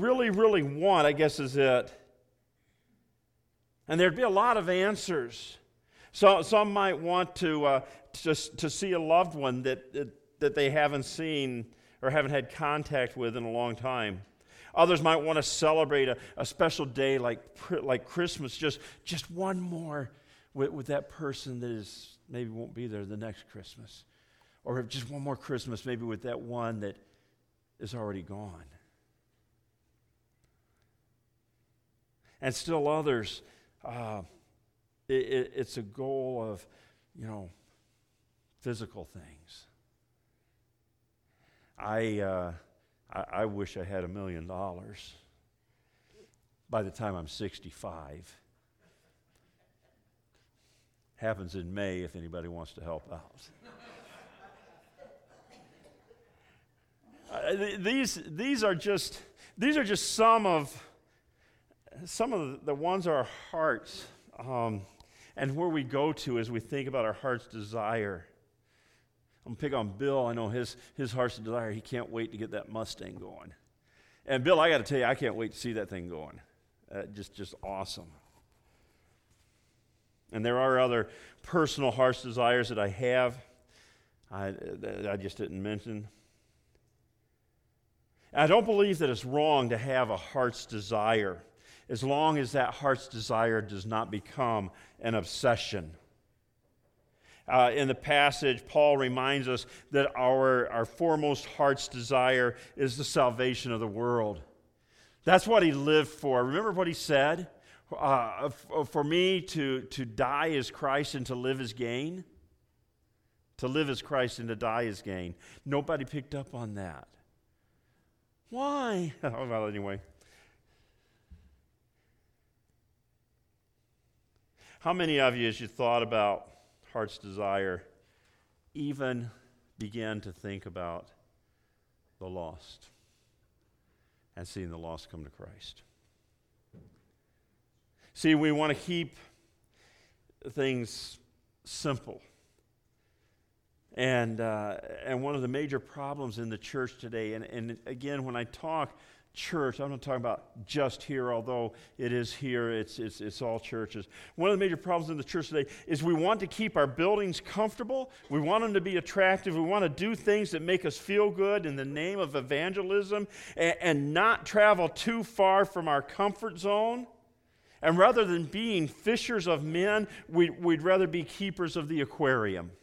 really, really want, I guess is it. And there'd be a lot of answers. So some might want to see a loved one that they haven't seen or haven't had contact with in a long time. Others might want to celebrate a special day like Christmas, just one more with that person that is maybe won't be there the next Christmas. Or just one more Christmas maybe with that one that is already gone. And still others, it's a goal of, physical things. I wish I had $1 million by the time I'm 65. Happens in May if anybody wants to help out. These are just some of the ones our hearts and where we go to as we think about our heart's desire. I'm going to pick on Bill. I know his heart's desire. He can't wait to get that Mustang going. And Bill, I got to tell you, I can't wait to see that thing going. Just awesome. And there are other personal heart's desires that I have. I just didn't mention. I don't believe that it's wrong to have a heart's desire, as long as that heart's desire does not become an obsession. In the passage, Paul reminds us that our foremost heart's desire is the salvation of the world. That's what he lived for. Remember what he said? For me to die is Christ and to live is gain. To live is Christ and to die is gain. Nobody picked up on that. Why? Well, anyway. How many of you, as you thought about heart's desire, even began to think about the lost and seeing the lost come to Christ? See, we want to keep things simple. And one of the major problems in the church today, and again, when I talk church, I'm not talking about just here, although it is here, it's all churches. One of the major problems in the church today is we want to keep our buildings comfortable. We want them to be attractive. We want to do things that make us feel good in the name of evangelism and not travel too far from our comfort zone. And rather than being fishers of men, we'd rather be keepers of the aquarium.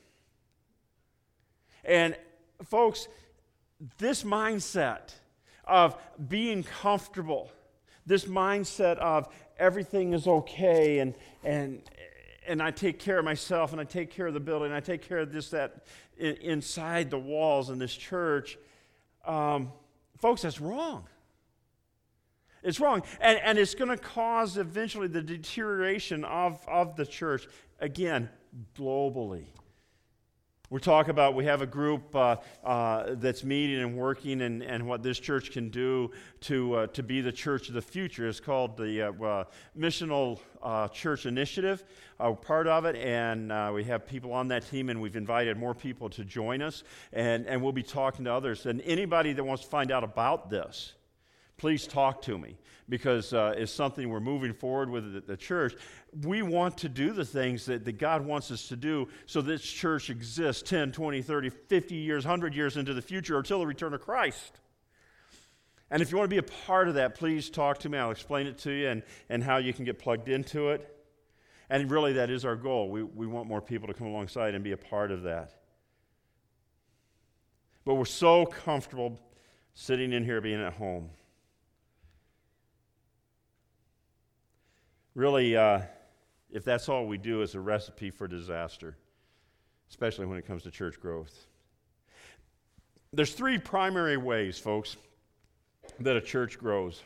And folks, this mindset of being comfortable, this mindset of everything is okay and I take care of myself and I take care of the building and I take care of this, that inside the walls in this church, folks, that's wrong. It's wrong. And it's going to cause eventually the deterioration of the church, again, globally. We have a group that's meeting and working and what this church can do to be the church of the future. It's called the Missional Church Initiative. We're part of it, and we have people on that team, and we've invited more people to join us, and we'll be talking to others. And anybody that wants to find out about this, please talk to me, because it's something we're moving forward with at the church. We want to do the things that God wants us to do so this church exists 10, 20, 30, 50 years, 100 years into the future until the return of Christ. And if you want to be a part of that, please talk to me. I'll explain it to you and how you can get plugged into it. And really, that is our goal. We want more people to come alongside and be a part of that. But we're so comfortable sitting in here being at home. Really, if that's all we do, is a recipe for disaster, especially when it comes to church growth. There's three primary ways, folks, that a church grows.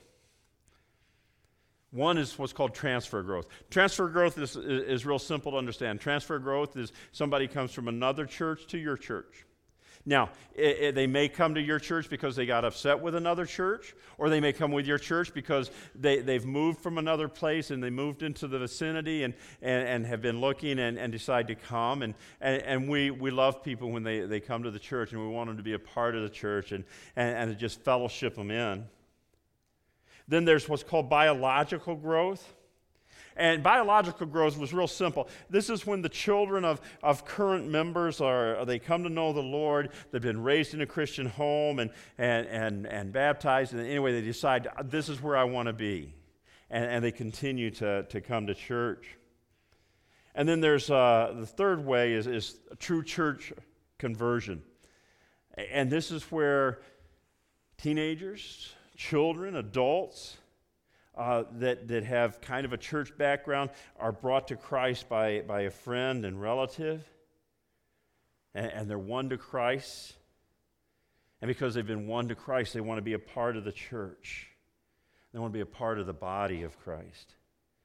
One is what's called transfer growth. Transfer growth is real simple to understand. Transfer growth is somebody comes from another church to your church. Now, they may come to your church because they got upset with another church, or they may come with your church because they've moved from another place and they moved into the vicinity and have been looking and decide to come. And we love people when they come to the church, and we want them to be a part of the church and to just fellowship them in. Then there's what's called biological growth. And biological growth was real simple. This is when the children of current members they come to know the Lord, they've been raised in a Christian home and baptized, and anyway, they decide, this is where I want to be. And they continue to come to church. And then there's the third way is true church conversion. And this is where teenagers, children, adults, that have kind of a church background are brought to Christ by a friend and relative, and they're won to Christ. And because they've been won to Christ, they want to be a part of the church. They want to be a part of the body of Christ.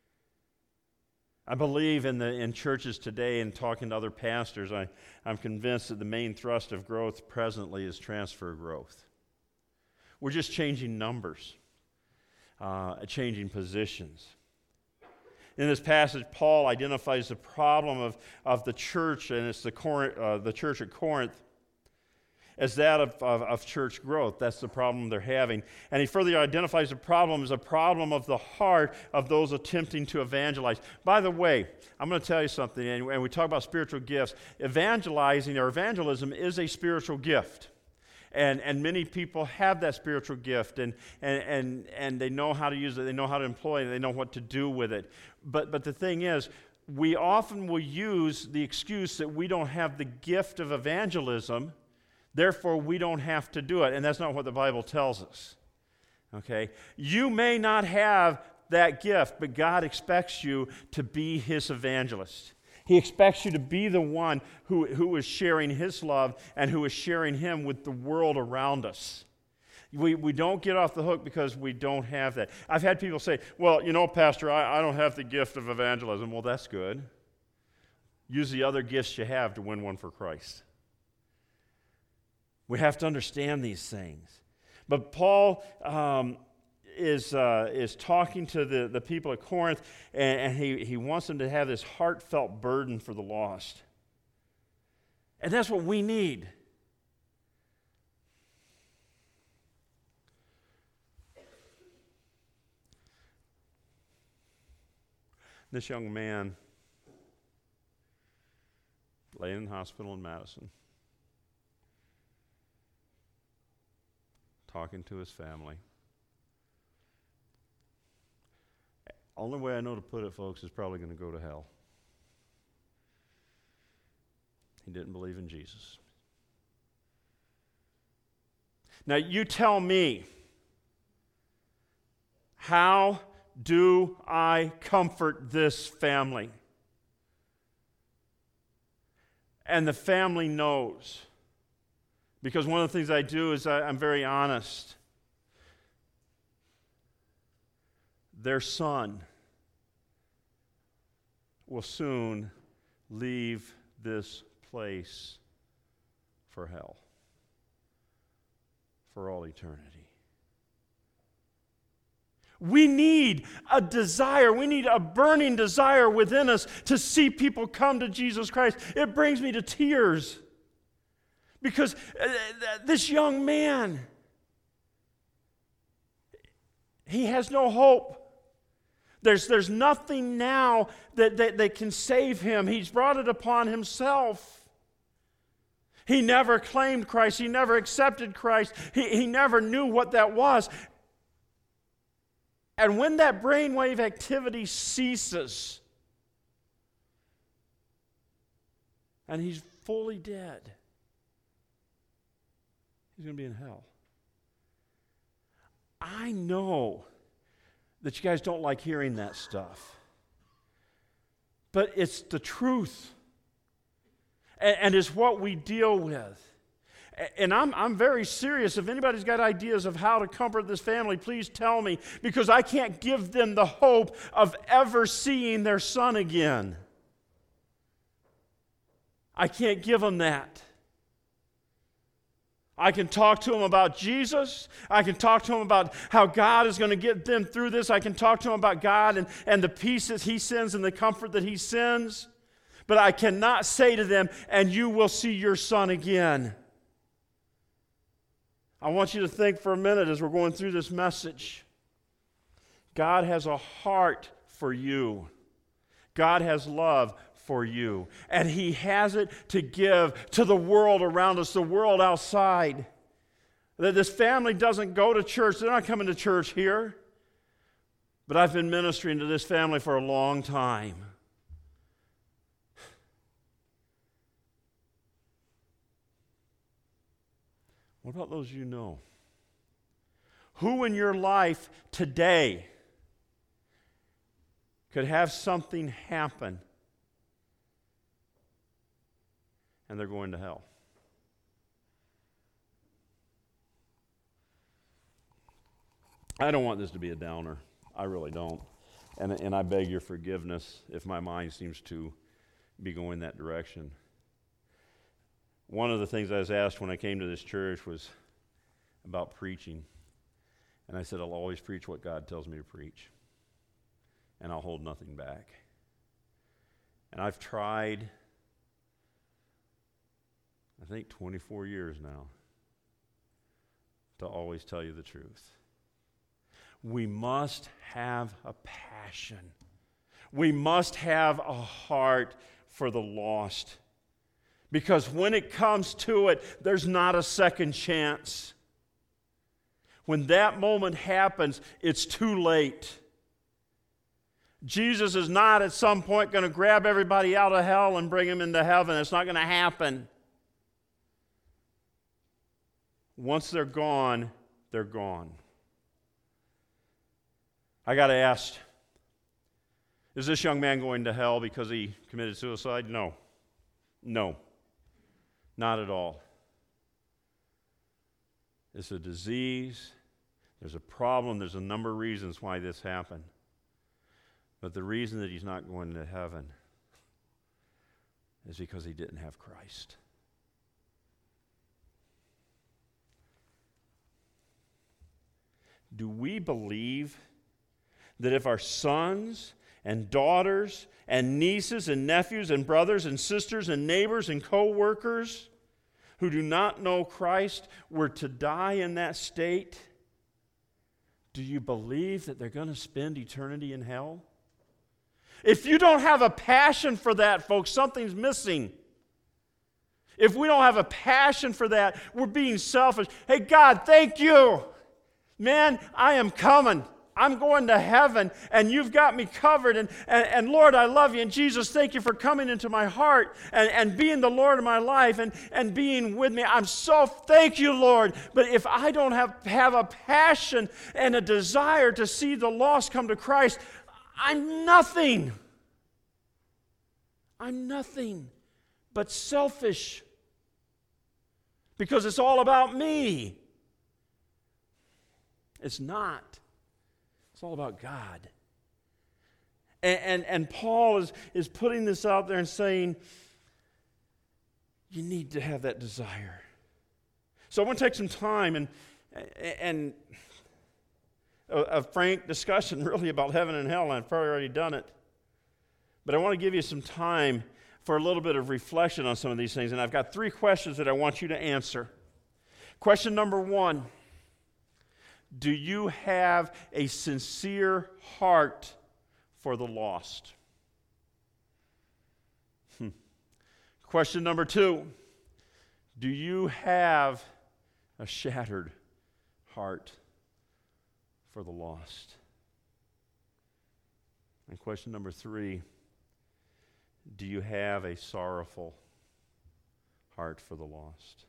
I believe in churches today, and talking to other pastors, I'm convinced that the main thrust of growth presently is transfer growth. We're just changing numbers. Changing positions. In this passage, Paul identifies the problem of the church, and it's the church at Corinth, as that of church growth. That's the problem they're having. And he further identifies the problem as a problem of the heart of those attempting to evangelize. By the way, I'm going to tell you something, and we talk about spiritual gifts. Evangelizing or evangelism is a spiritual gift. And many people have that spiritual gift, and they know how to use it, they know how to employ it, they know what to do with it. But the thing is, we often will use the excuse that we don't have the gift of evangelism, therefore we don't have to do it. And that's not what the Bible tells us. Okay? You may not have that gift, but God expects you to be His evangelist. He expects you to be the one who is sharing His love and who is sharing Him with the world around us. We don't get off the hook because we don't have that. I've had people say, well, Pastor, I don't have the gift of evangelism. Well, that's good. Use the other gifts you have to win one for Christ. We have to understand these things. But Paul is talking to the people at Corinth, and he wants them to have this heartfelt burden for the lost. And that's what we need. This young man laying in the hospital in Madison, talking to his family. Only way I know to put it, folks, is probably going to go to hell. He didn't believe in Jesus. Now, you tell me, how do I comfort this family? And the family knows. Because one of the things I do is I'm very honest. Their son will soon leave this place for hell, for all eternity. We need a desire, we need a burning desire within us to see people come to Jesus Christ. It brings me to tears because this young man, he has no hope. There's nothing now that can save him. He's brought it upon himself. He never claimed Christ. He never accepted Christ. He never knew what that was. And when that brainwave activity ceases, and he's fully dead, he's going to be in hell. I know that you guys don't like hearing that stuff. But it's the truth. And it's what we deal with. And I'm very serious. If anybody's got ideas of how to comfort this family, please tell me, because I can't give them the hope of ever seeing their son again. I can't give them that. I can talk to them about Jesus. I can talk to them about how God is going to get them through this. I can talk to them about God and the peace that He sends and the comfort that He sends. But I cannot say to them, and you will see your son again. I want you to think for a minute as we're going through this message. God has a heart for you. God has love for you. And He has it to give to the world around us, the world outside. That this family doesn't go to church. They're not coming to church here. But I've been ministering to this family for a long time. What about those you know? Who in your life today could have something happen and they're going to hell? I don't want this to be a downer. I really don't. And I beg your forgiveness if my mind seems to be going that direction. One of the things I was asked when I came to this church was about preaching. And I said, I'll always preach what God tells me to preach. And I'll hold nothing back. And I've tried, I think 24 years now, to always tell you the truth. We must have a passion. We must have a heart for the lost. Because when it comes to it, there's not a second chance. When that moment happens, it's too late. Jesus is not at some point going to grab everybody out of hell and bring them into heaven. It's not going to happen. Once they're gone, they're gone. I got asked, is this young man going to hell because he committed suicide? No. No. Not at all. It's a disease. There's a problem. There's a number of reasons why this happened. But the reason that he's not going to heaven is because he didn't have Christ. Do we believe that if our sons and daughters and nieces and nephews and brothers and sisters and neighbors and co-workers who do not know Christ were to die in that state, do you believe that they're going to spend eternity in hell? If you don't have a passion for that, folks, something's missing. If we don't have a passion for that, we're being selfish. Hey, God, thank you. Man, I am coming. I'm going to heaven, and you've got me covered. And Lord, I love you. And Jesus, thank you for coming into my heart and being the Lord of my life and being with me. I'm so thank you, Lord. But if I don't have a passion and a desire to see the lost come to Christ, I'm nothing. I'm nothing but selfish. Because it's all about me. It's not. It's all about God. And Paul is putting this out there and saying, you need to have that desire. So I want to take some time and a frank discussion really about heaven and hell, and I've probably already done it. But I want to give you some time for a little bit of reflection on some of these things. And I've got 3 questions that I want you to answer. Question number 1. Do you have a sincere heart for the lost? Question number 2. Do you have a shattered heart for the lost? And question number 3. Do you have a sorrowful heart for the lost?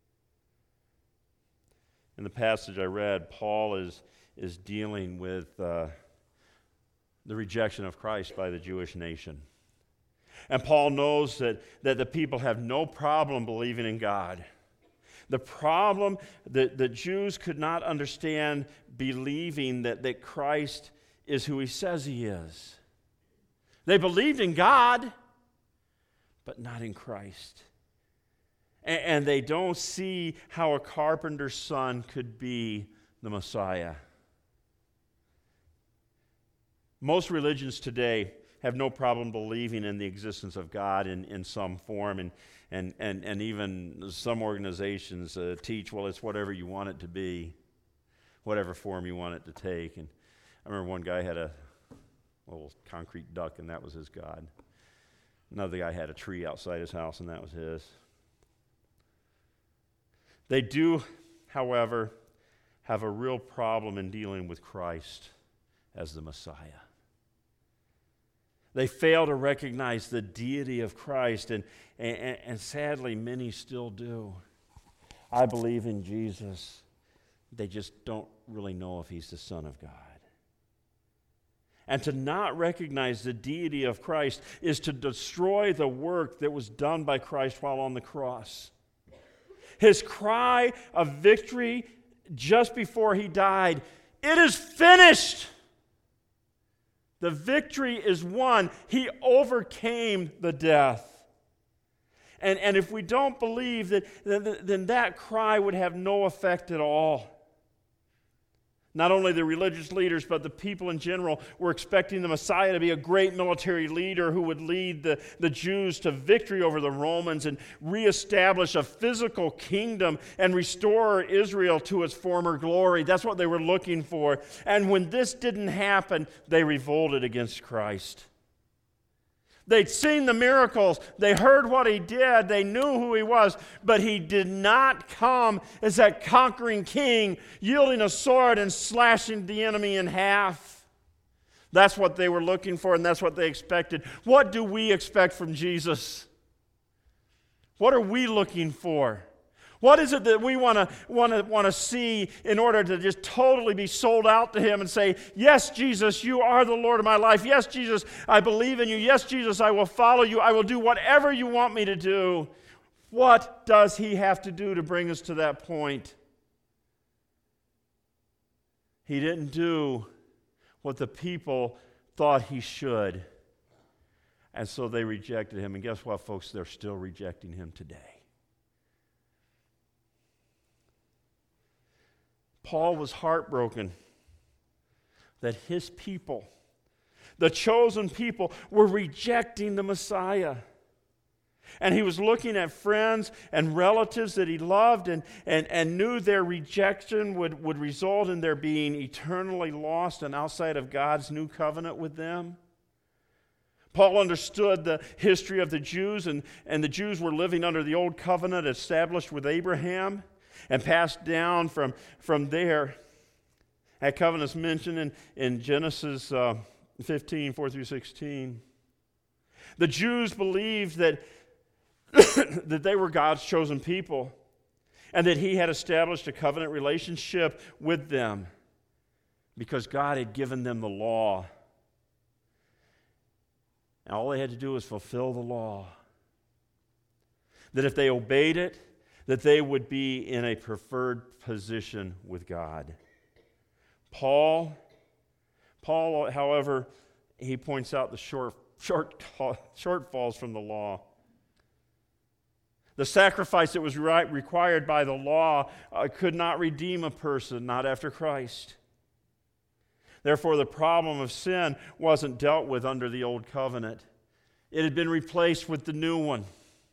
In the passage I read, Paul is dealing with the rejection of Christ by the Jewish nation. And Paul knows that the people have no problem believing in God. The problem that the Jews could not understand believing that Christ is who he says he is. They believed in God, but not in Christ. And they don't see how a carpenter's son could be the Messiah. Most religions today have no problem believing in the existence of God in some form, and even some organizations teach, well, it's whatever you want it to be, whatever form you want it to take. And I remember one guy had a little concrete duck, and that was his god. Another guy had a tree outside his house, and that was his. They do, however, have a real problem in dealing with Christ as the Messiah. They fail to recognize the deity of Christ, and sadly, many still do. I believe in Jesus. They just don't really know if he's the Son of God. And to not recognize the deity of Christ is to destroy the work that was done by Christ while on the cross. His cry of victory just before he died, "It is finished!" The victory is won. He overcame the death. And if we don't believe that, then that cry would have no effect at all. Not only the religious leaders, but the people in general were expecting the Messiah to be a great military leader who would lead the Jews to victory over the Romans and reestablish a physical kingdom and restore Israel to its former glory. That's what they were looking for. And when this didn't happen, they revolted against Christ. They'd seen the miracles. They heard what he did. They knew who he was. But he did not come as that conquering king, yielding a sword and slashing the enemy in half. That's what they were looking for, and that's what they expected. What do we expect from Jesus? What are we looking for? What is it that we want to see in order to just totally be sold out to him and say, "Yes, Jesus, you are the Lord of my life. Yes, Jesus, I believe in you. Yes, Jesus, I will follow you. I will do whatever you want me to do." What does he have to do to bring us to that point? He didn't do what the people thought he should. And so they rejected him. And guess what, folks? They're still rejecting him today. Paul was heartbroken that his people, the chosen people, were rejecting the Messiah. And he was looking at friends and relatives that he loved and knew their rejection would result in their being eternally lost and outside of God's new covenant with them. Paul understood the history of the Jews, and the Jews were living under the old covenant established with Abraham and passed down from there. That covenant's mentioned in Genesis 15, 4 through 16. The Jews believed that, that they were God's chosen people and that he had established a covenant relationship with them because God had given them the law. And all they had to do was fulfill the law. That if they obeyed it, that they would be in a preferred position with God. Paul, however, he points out the shortfalls from the law. The sacrifice that was required by the law could not redeem a person, not after Christ. Therefore, the problem of sin wasn't dealt with under the old covenant. It had been replaced with the new one.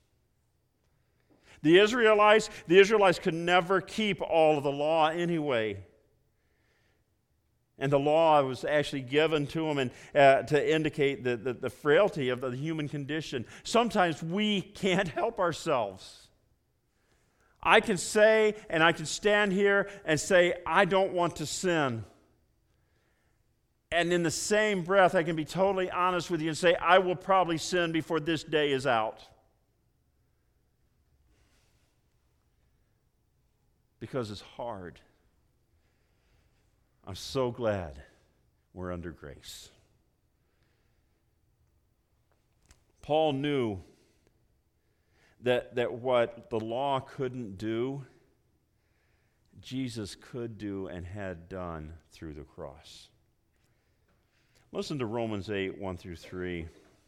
The Israelites could never keep all of the law anyway. And the law was actually given to them to indicate the frailty of the human condition. Sometimes we can't help ourselves. I can say, and I can stand here and say, "I don't want to sin." And in the same breath, I can be totally honest with you and say, "I will probably sin before this day is out." Because it's hard. I'm so glad we're under grace. Paul knew that what the law couldn't do, Jesus could do and had done through the cross. Listen to Romans 8, 1 through 3.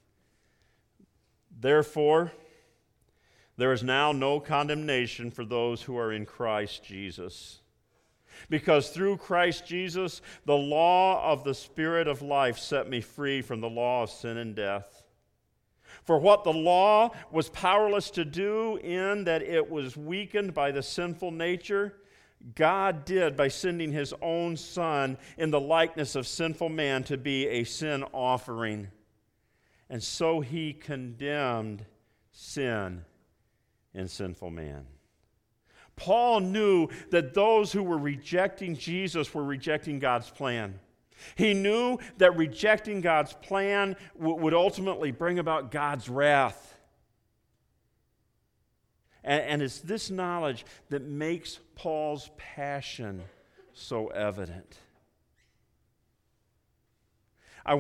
Therefore, there is now no condemnation for those who are in Christ Jesus. Because through Christ Jesus, the law of the Spirit of life set me free from the law of sin and death. For what the law was powerless to do in that it was weakened by the sinful nature, God did by sending his own Son in the likeness of sinful man to be a sin offering. And so he condemned sin in sinful man. Paul knew that those who were rejecting Jesus were rejecting God's plan. He knew that rejecting God's plan would ultimately bring about God's wrath. And it's this knowledge that makes Paul's passion so evident. I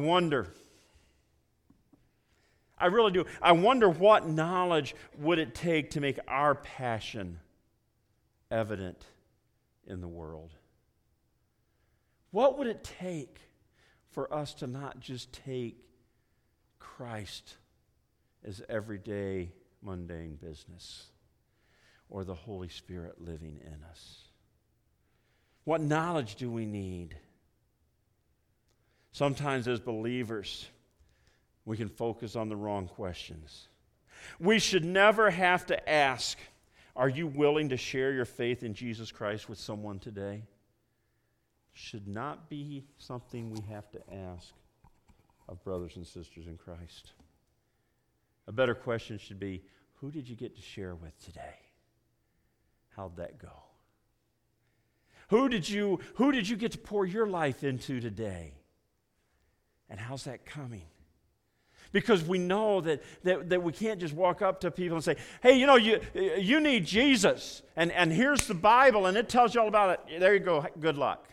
really do. I wonder what knowledge would it take to make our passion evident in the world? What would it take for us to not just take Christ as everyday, mundane business, or the Holy Spirit living in us? What knowledge do we need? Sometimes as believers, we can focus on the wrong questions. We should never have to ask, are you willing to share your faith in Jesus Christ with someone today? Should not be something we have to ask of brothers and sisters in Christ. A better question should be, who did you get to share with today? How'd that go? Who did you get to pour your life into today? And how's that coming? Because we know that we can't just walk up to people and say, hey, you need Jesus. And here's the Bible, and it tells you all about it. There you go. Good luck.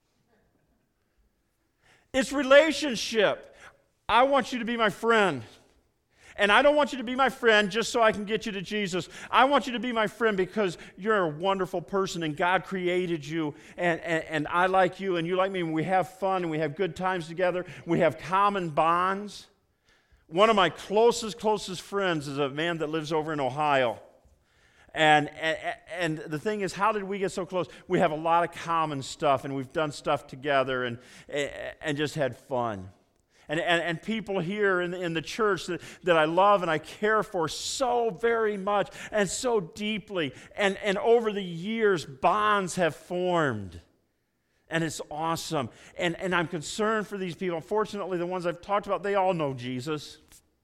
It's relationship. I want you to be my friend. And I don't want you to be my friend just so I can get you to Jesus. I want you to be my friend because you're a wonderful person and God created you and I like you and you like me and we have fun and we have good times together. We have common bonds. One of my closest friends is a man that lives over in Ohio. And the thing is, how did we get so close? We have a lot of common stuff and we've done stuff together and just had fun. And people here in the church that I love and I care for so very much and so deeply. And over the years, bonds have formed. And it's awesome. And I'm concerned for these people. Unfortunately, the ones I've talked about, they all know Jesus.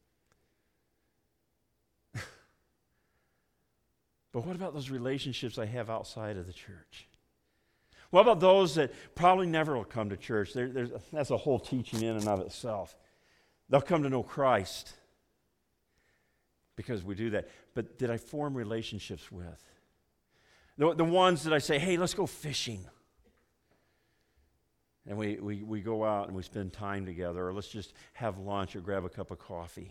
But what about those relationships I have outside of the church? What about those that probably never will come to church? That's a whole teaching in and of itself. They'll come to know Christ because we do that. But did I form relationships with? The ones that I say, hey, let's go fishing. And we go out and we spend time together, or let's just have lunch or grab a cup of coffee.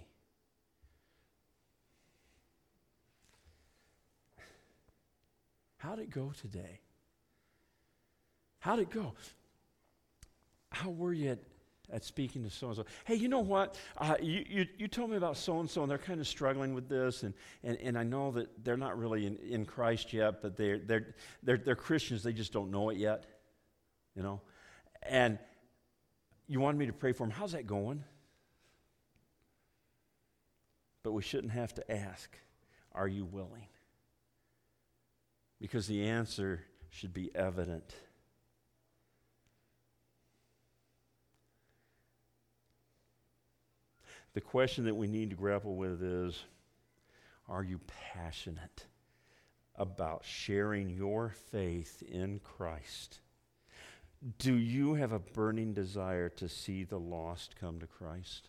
How'd it go today? How'd it go? How were you at speaking to so-and-so? Hey, you know what? You told me about so-and-so, and they're kind of struggling with this, and I know that they're not really in Christ yet, but they're Christians. They just don't know it yet, And you wanted me to pray for them. How's that going? But we shouldn't have to ask, are you willing? Because the answer should be evident. The question that we need to grapple with is, are you passionate about sharing your faith in Christ? Do you have a burning desire to see the lost come to Christ?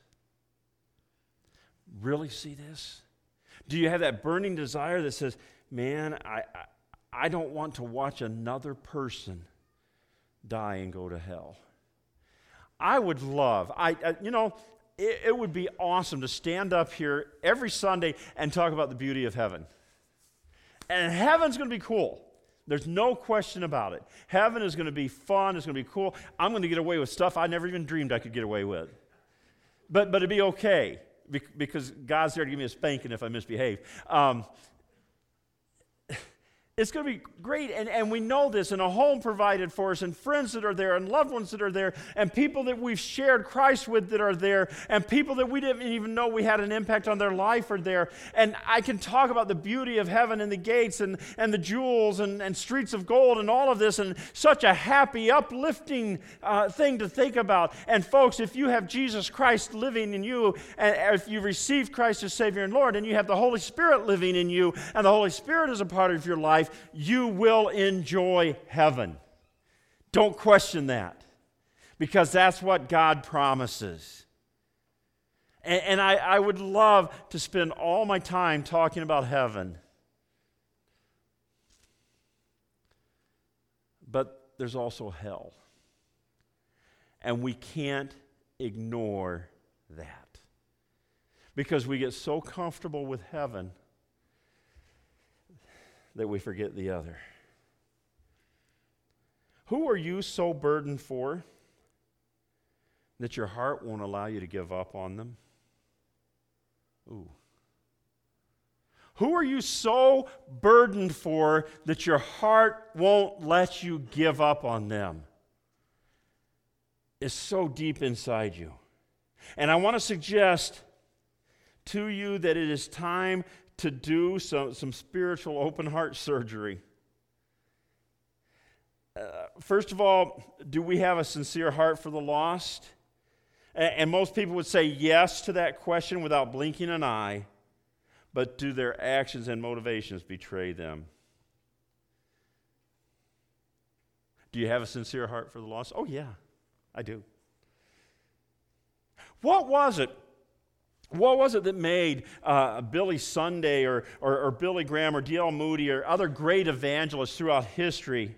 Really see this? Do you have that burning desire that says, man, I don't want to watch another person die and go to hell? I would love, it would be awesome to stand up here every Sunday and talk about the beauty of heaven. And heaven's going to be cool. There's no question about it. Heaven is going to be fun. It's going to be cool. I'm going to get away with stuff I never even dreamed I could get away with. But it'd be okay because God's there to give me a spanking if I misbehave. It's going to be great, and we know this, and a home provided for us, and friends that are there, and loved ones that are there, and people that we've shared Christ with that are there, and people that we didn't even know we had an impact on their life are there. And I can talk about the beauty of heaven and the gates and the jewels and streets of gold and all of this, and such a happy, uplifting thing to think about. And folks, if you have Jesus Christ living in you, and if you received Christ as Savior and Lord, and you have the Holy Spirit living in you, and the Holy Spirit is a part of your life, you will enjoy heaven. Don't question that, because that's what God promises. And I would love to spend all my time talking about heaven. But there's also hell. And we can't ignore that, because we get so comfortable with heaven that we forget the other. Who are you so burdened for that your heart won't allow you to give up on them? Ooh. Who are you so burdened for that your heart won't let you give up on them? It's so deep inside you. And I want to suggest to you that it is time to do some spiritual open heart surgery. First of all, do we have a sincere heart for the lost? And most people would say yes to that question without blinking an eye. But do their actions and motivations betray them? Do you have a sincere heart for the lost? Oh, yeah, I do. What was it? What was it that made Billy Sunday or Billy Graham or D.L. Moody or other great evangelists throughout history?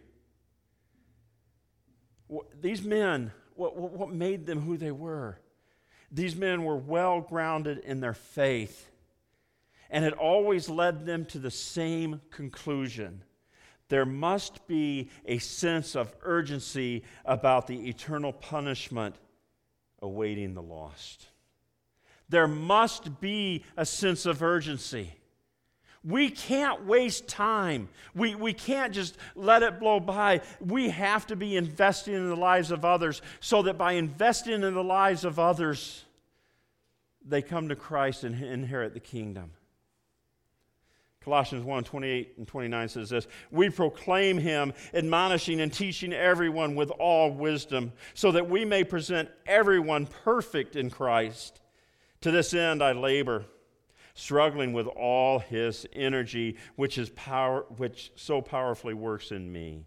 These men, what made them who they were? These men were well grounded in their faith, and it always led them to the same conclusion. There must be a sense of urgency about the eternal punishment awaiting the lost. There must be a sense of urgency. We can't waste time. We can't just let it blow by. We have to be investing in the lives of others, so that by investing in the lives of others, they come to Christ and inherit the kingdom. Colossians 1:28 and 29 says this: "We proclaim him, admonishing and teaching everyone with all wisdom, so that we may present everyone perfect in Christ. To this end I labor, struggling with all his energy, which so powerfully works in me."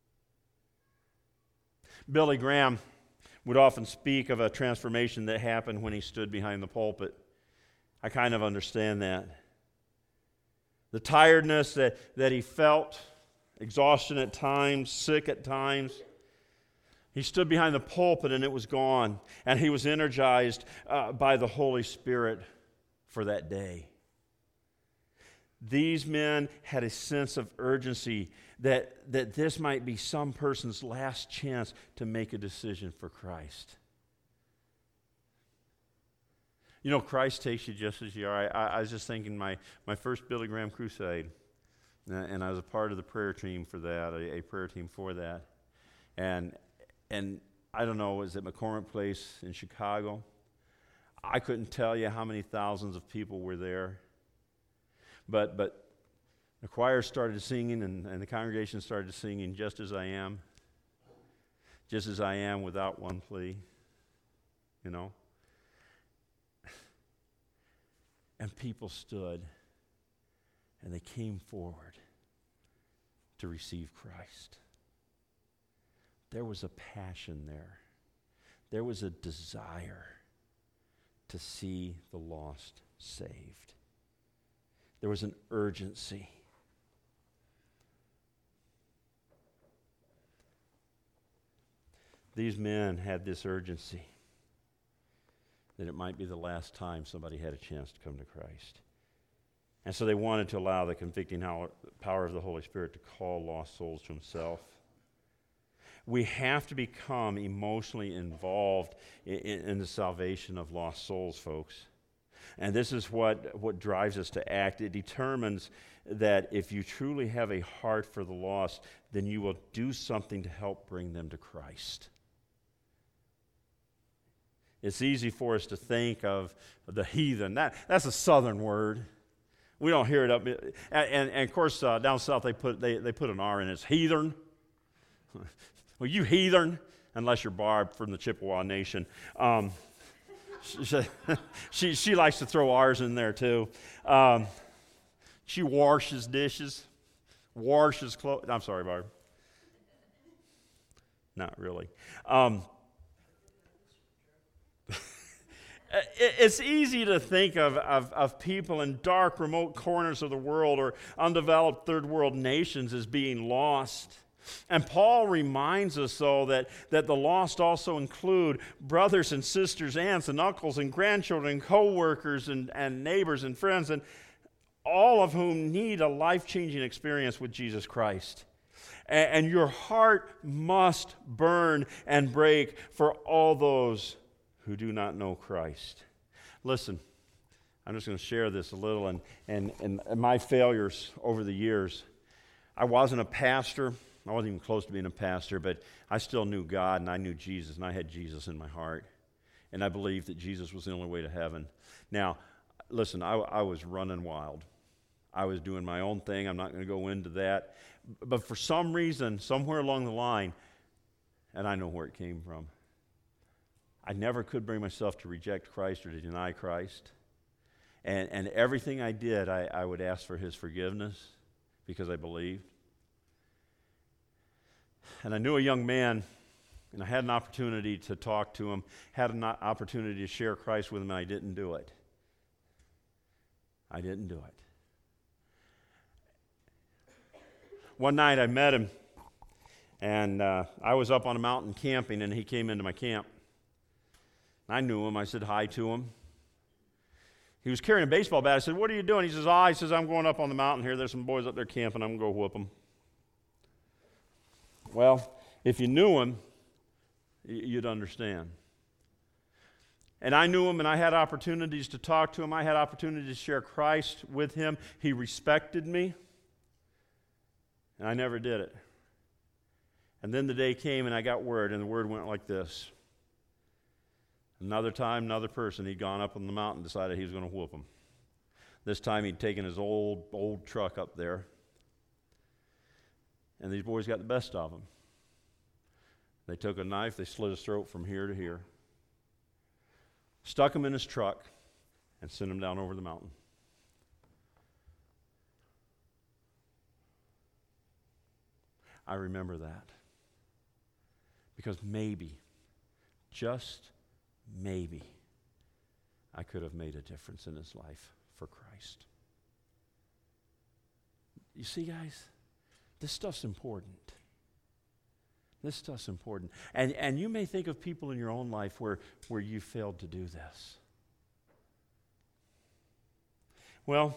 Billy Graham would often speak of a transformation that happened when he stood behind the pulpit. I kind of understand that. The tiredness that he felt, exhaustion at times, sick at times. He stood behind the pulpit and it was gone. And he was energized by the Holy Spirit for that day. These men had a sense of urgency that this might be some person's last chance to make a decision for Christ. You know, Christ takes you just as you are. I was just thinking my first Billy Graham crusade, and I was a part of the prayer team for that, a prayer team for that. And I don't know, was it McCormick Place in Chicago? I couldn't tell you how many thousands of people were there. But the choir started singing, and the congregation started singing, "Just as I am without one plea," you know. And people stood, and they came forward to receive Christ. There was a passion there. There was a desire to see the lost saved. There was an urgency. These men had this urgency that it might be the last time somebody had a chance to come to Christ. And so they wanted to allow the convicting power of the Holy Spirit to call lost souls to himself. We have to become emotionally involved in the salvation of lost souls, folks. And this is what drives us to act. It determines that if you truly have a heart for the lost, then you will do something to help bring them to Christ. It's easy for us to think of the heathen. That's a southern word. We don't hear it up. And of course, down south they put an R in it. It's heathen. Well, you heathen, unless you're Barb from the Chippewa Nation. She likes to throw R's in there too. She washes dishes, washes clothes. I'm sorry, Barb. Not really. It's easy to think of people in dark, remote corners of the world or undeveloped third world nations as being lost. And Paul reminds us, though, that the lost also include brothers and sisters, aunts and uncles and grandchildren and co-workers and neighbors and friends, and all of whom need a life-changing experience with Jesus Christ. And your heart must burn and break for all those who do not know Christ. Listen, I'm just going to share this a little and my failures over the years. I wasn't a pastor. I wasn't even close to being a pastor, but I still knew God and I knew Jesus and I had Jesus in my heart. And I believed that Jesus was the only way to heaven. Now, listen, I was running wild. I was doing my own thing. I'm not going to go into that. But for some reason, somewhere along the line, and I know where it came from, I never could bring myself to reject Christ or to deny Christ. And everything I did, I would ask for his forgiveness because I believed. And I knew a young man, and I had an opportunity to talk to him, had an opportunity to share Christ with him, and I didn't do it. I didn't do it. One night I met him, and I was up on a mountain camping, and he came into my camp. I knew him. I said hi to him. He was carrying a baseball bat. I said, "What are you doing?" He says, "I'm going up on the mountain here. There's some boys up there camping. I'm going to go whoop them." Well, if you knew him, you'd understand. And I knew him, and I had opportunities to talk to him. I had opportunities to share Christ with him. He respected me, and I never did it. And then the day came, and I got word, and the word went like this. Another time, another person, he'd gone up on the mountain, decided he was going to whoop him. This time he'd taken his old truck up there, and these boys got the best of him. They took a knife, they slit his throat from here to here, stuck him in his truck, and sent him down over the mountain. I remember that because maybe, just maybe, I could have made a difference in his life for Christ. You see, guys, this stuff's important. This stuff's important. And you may think of people in your own life where you failed to do this. Well,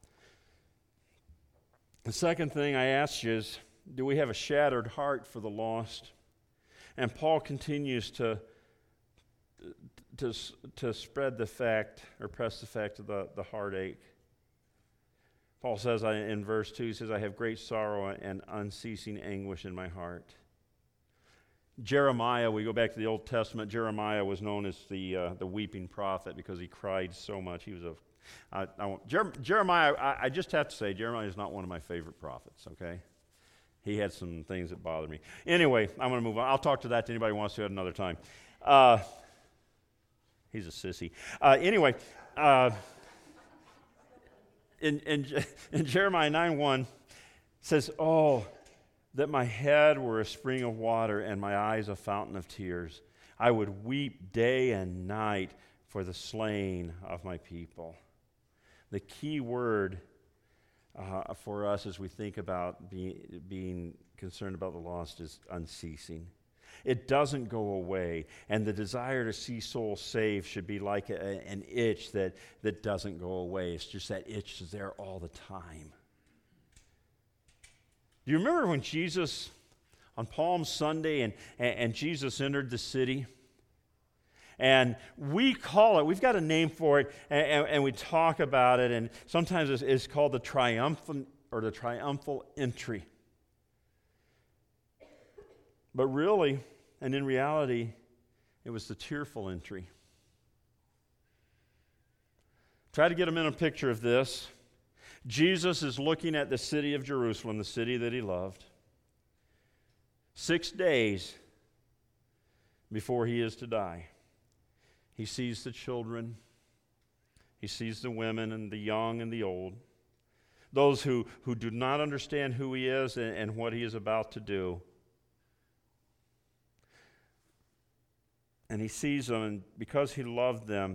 the second thing I asked you is, do we have a shattered heart for the lost? And Paul continues to spread the fact, or press the fact of the heartache. Paul says in verse 2, he says, "I have great sorrow and unceasing anguish in my heart." Jeremiah, we go back to the Old Testament, Jeremiah was known as the weeping prophet because he cried so much. He was Jeremiah, I just have to say, Jeremiah is not one of my favorite prophets, okay? He had some things that bothered me. Anyway, I'm going to move on. I'll talk to that to anybody who wants to at another time. He's a sissy. Anyway, in Jeremiah 9:1, says, "Oh, that my head were a spring of water and my eyes a fountain of tears. I would weep day and night for the slain of my people." The key word for us as we think about being concerned about the lost is unceasing. It doesn't go away, and the desire to see souls saved should be like an itch that doesn't go away. It's just that itch is there all the time. Do you remember when Jesus, on Palm Sunday, and Jesus entered the city? And we call it, we've got a name for it, and we talk about it, and sometimes it's called the triumphant or the triumphal entry. But really, and in reality, it was the tearful entry. Try to get them in a picture of this. Jesus is looking at the city of Jerusalem, the city that he loved, 6 days before he is to die. He sees the children, he sees the women and the young and the old, those who do not understand who he is and what he is about to do. And he sees them, and because he loved them,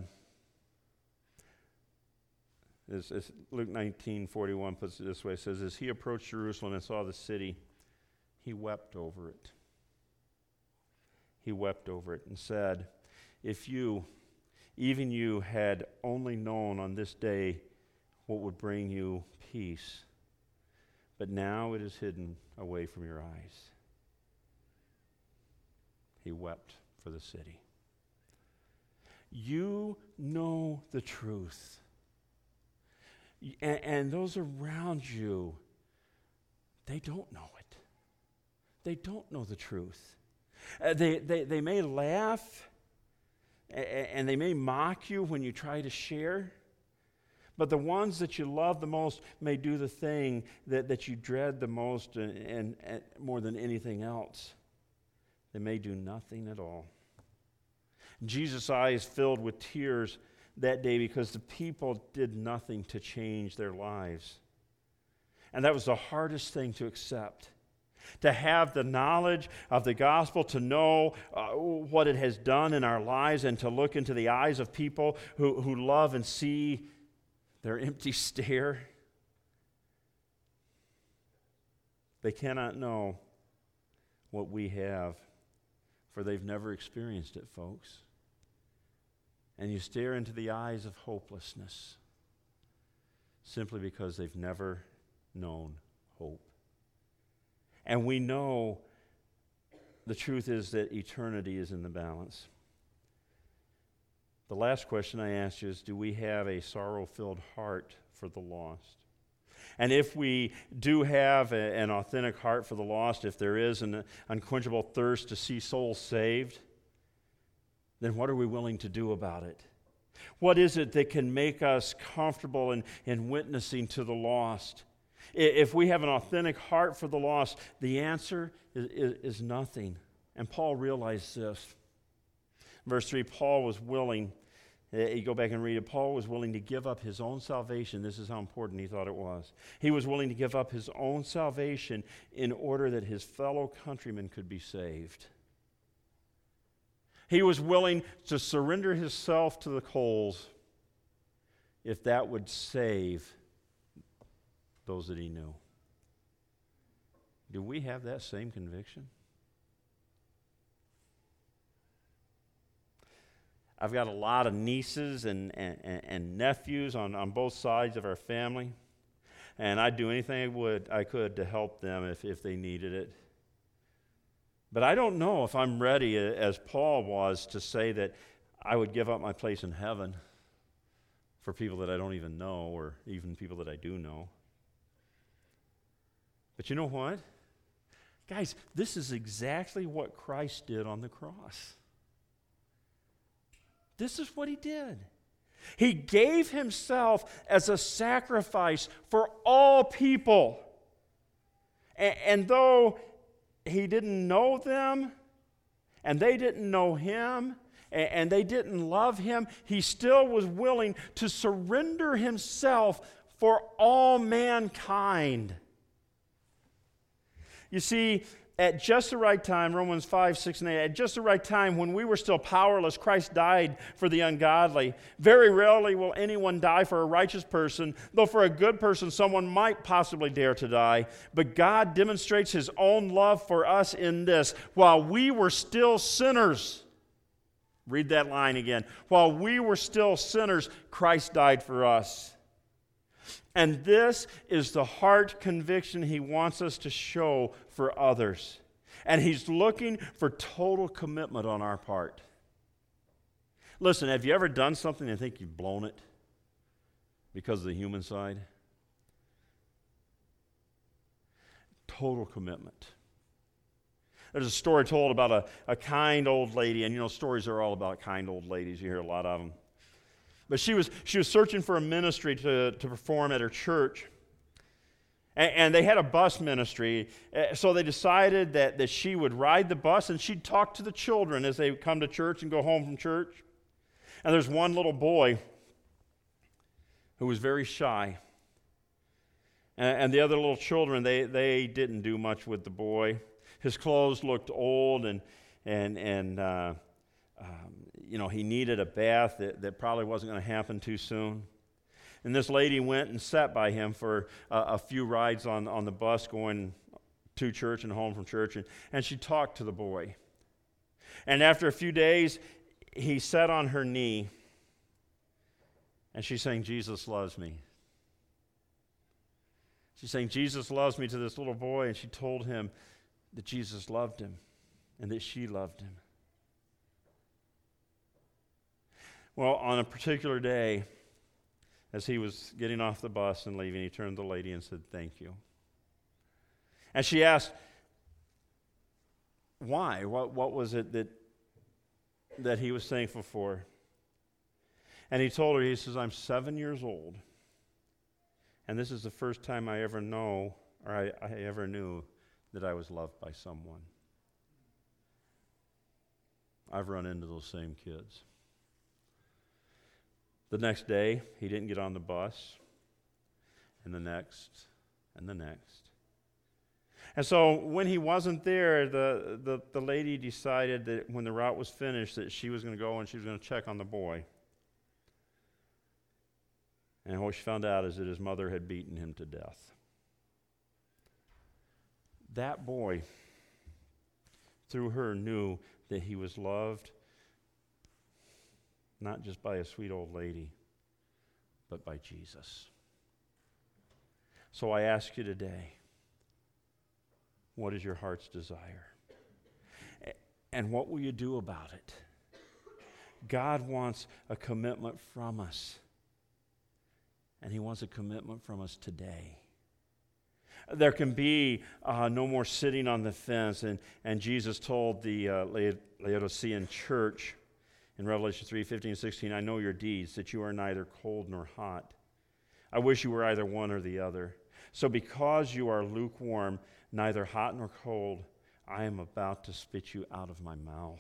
as Luke 19:41 puts it this way, it says, as he approached Jerusalem and saw the city, he wept over it. He wept over it and said, if you, even you, had only known on this day what would bring you peace, but now it is hidden away from your eyes. He wept for the city. You know the truth. And those around you, they don't know it. They don't know the truth. They may laugh and they may mock you when you try to share, but the ones that you love the most may do the thing that you dread the most and more than anything else. They may do nothing at all. Jesus' eyes filled with tears that day because the people did nothing to change their lives. And that was the hardest thing to accept. To have the knowledge of the gospel, to know what it has done in our lives, and to look into the eyes of people who love and see their empty stare. They cannot know what we have, for they've never experienced it, folks. And you stare into the eyes of hopelessness simply because they've never known hope. And we know the truth is that eternity is in the balance. The last question I asked you is, do we have a sorrow-filled heart for the lost? And if we do have an authentic heart for the lost, if there is an unquenchable thirst to see souls saved, then what are we willing to do about it? What is it that can make us comfortable in witnessing to the lost? If we have an authentic heart for the lost, the answer is nothing. And Paul realized this. Verse 3, Paul was willing, you go back and read it, Paul was willing to give up his own salvation. This is how important he thought it was. He was willing to give up his own salvation in order that his fellow countrymen could be saved. He was willing to surrender himself to the coals if that would save those that he knew. Do we have that same conviction? I've got a lot of nieces and nephews on both sides of our family, and I'd do anything I could to help them if they needed it. But I don't know if I'm ready, as Paul was, to say that I would give up my place in heaven for people that I don't even know, or even people that I do know. But you know what? Guys, this is exactly what Christ did on the cross. This is what he did. He gave himself as a sacrifice for all people. And though he didn't know them, and they didn't know him, and they didn't love him, he still was willing to surrender himself for all mankind. You see, at just the right time, Romans 5, 6, and 8, at just the right time, when we were still powerless, Christ died for the ungodly. Very rarely will anyone die for a righteous person, though for a good person, someone might possibly dare to die. But God demonstrates his own love for us in this: while we were still sinners, read that line again, while we were still sinners, Christ died for us. And this is the heart conviction he wants us to show for others. And he's looking for total commitment on our part. Listen, have you ever done something and think you've blown it because of the human side? Total commitment. There's a story told about a kind old lady, and you know, stories are all about kind old ladies. You hear a lot of them. But she was searching for a ministry to perform at her church. And they had a bus ministry, so they decided that she would ride the bus and she'd talk to the children as they come to church and go home from church. And there's one little boy who was very shy. And the other little children, they didn't do much with the boy. His clothes looked old, and you know, he needed a bath that probably wasn't going to happen too soon. And this lady went and sat by him for a few rides on the bus going to church and home from church, and she talked to the boy. And after a few days, he sat on her knee, and she's saying, "Jesus loves me." She's saying, "Jesus loves me," to this little boy, and she told him that Jesus loved him and that she loved him. Well, on a particular day, as he was getting off the bus and leaving, he turned to the lady and said, "Thank you." And she asked, why? What was it that he was thankful for? And he told her, he says, "I'm 7 years old, and this is the first time I ever know, or I ever knew that I was loved by someone." I've run into those same kids. The next day, he didn't get on the bus, and the next, and the next. And so when he wasn't there, the lady decided that when the route was finished, that she was going to go and she was going to check on the boy. And what she found out is that his mother had beaten him to death. That boy, through her, knew that he was loved not just by a sweet old lady, but by Jesus. So I ask you today, what is your heart's desire? And what will you do about it? God wants a commitment from us. And he wants a commitment from us today. There can be no more sitting on the fence. And Jesus told the Laodicean church in Revelation 3:15-16, "I know your deeds, that you are neither cold nor hot. I wish you were either one or the other. So because you are lukewarm, neither hot nor cold, I am about to spit you out of my mouth."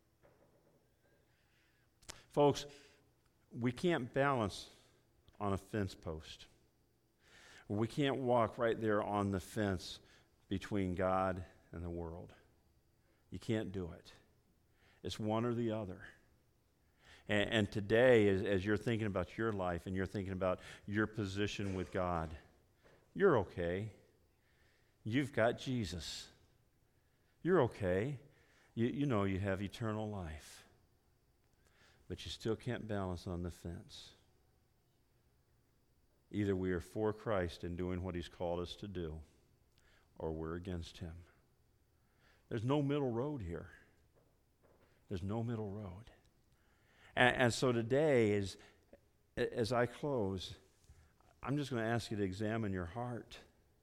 Folks, we can't balance on a fence post. We can't walk right there on the fence between God and the world. You can't do it. It's one or the other. And today, as you're thinking about your life and you're thinking about your position with God, you're okay. You've got Jesus. You're okay. You know you have eternal life. But you still can't balance on the fence. Either we are for Christ and doing what he's called us to do, or we're against him. There's no middle road here. There's no middle road. And so today, as I close, I'm just going to ask you to examine your heart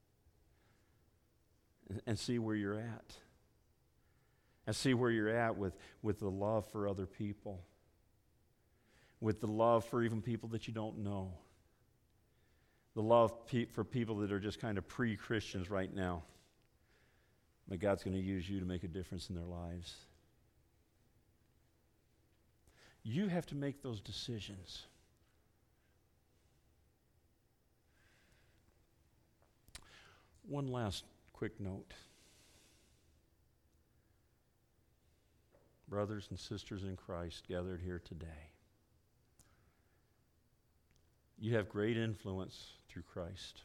and see where you're at. And see where you're at with the love for other people, with the love for even people that you don't know, the love for people that are just kind of pre-Christians right now. But God's going to use you to make a difference in their lives. You have to make those decisions. One last quick note. Brothers and sisters in Christ gathered here today, you have great influence through Christ.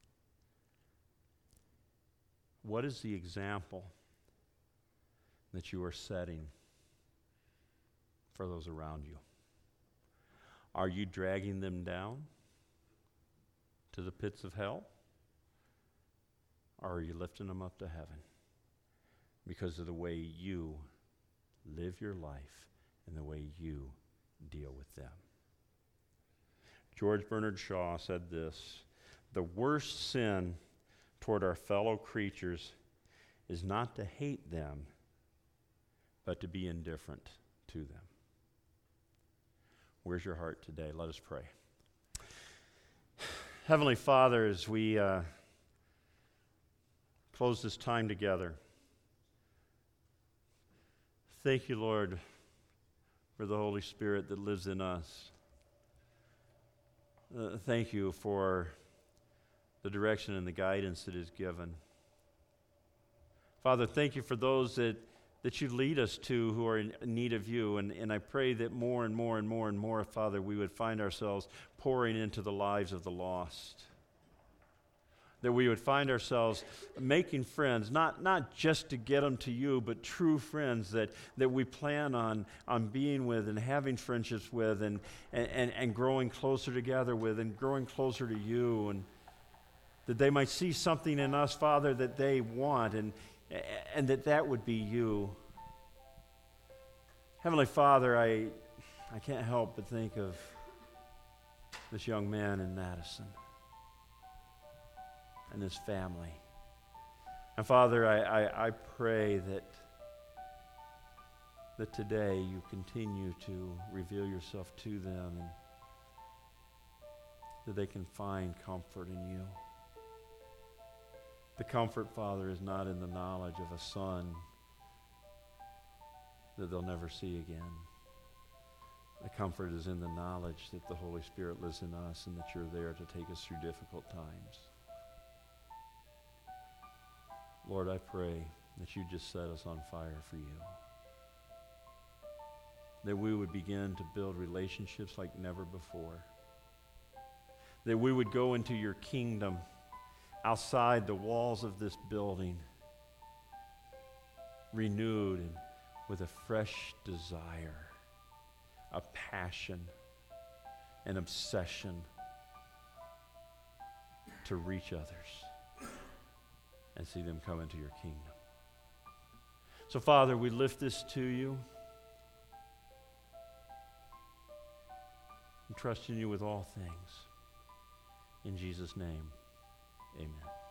What is the example that you are setting for those around you? Are you dragging them down to the pits of hell? Or are you lifting them up to heaven because of the way you live your life and the way you deal with them. George Bernard Shaw said this: the worst sin toward our fellow creatures is not to hate them, but to be indifferent to them. Where's your heart today? Let us pray. Heavenly Father, as we close this time together, thank you, Lord, for the Holy Spirit that lives in us. Thank you for the direction and the guidance that is given. Father, thank you for those that you lead us to who are in need of you. And I pray that more and more and more and more, Father, we would find ourselves pouring into the lives of the lost. That we would find ourselves making friends, not just to get them to you, but true friends that we plan on being with and having friendships with and growing closer together with and growing closer to you. And that they might see something in us, Father, that they want, and that would be you. Heavenly Father, I can't help but think of this young man in Madison and his family. And Father, I pray that today you continue to reveal yourself to them and that they can find comfort in you. The comfort, Father, is not in the knowledge of a son that they'll never see again. The comfort is in the knowledge that the Holy Spirit lives in us and that you're there to take us through difficult times. Lord, I pray that you just set us on fire for you. That we would begin to build relationships like never before. That we would go into your kingdom outside the walls of this building, renewed and with a fresh desire, a passion, an obsession to reach others and see them come into your kingdom. So, Father, we lift this to you. And trust in you with all things. In Jesus' name, amen.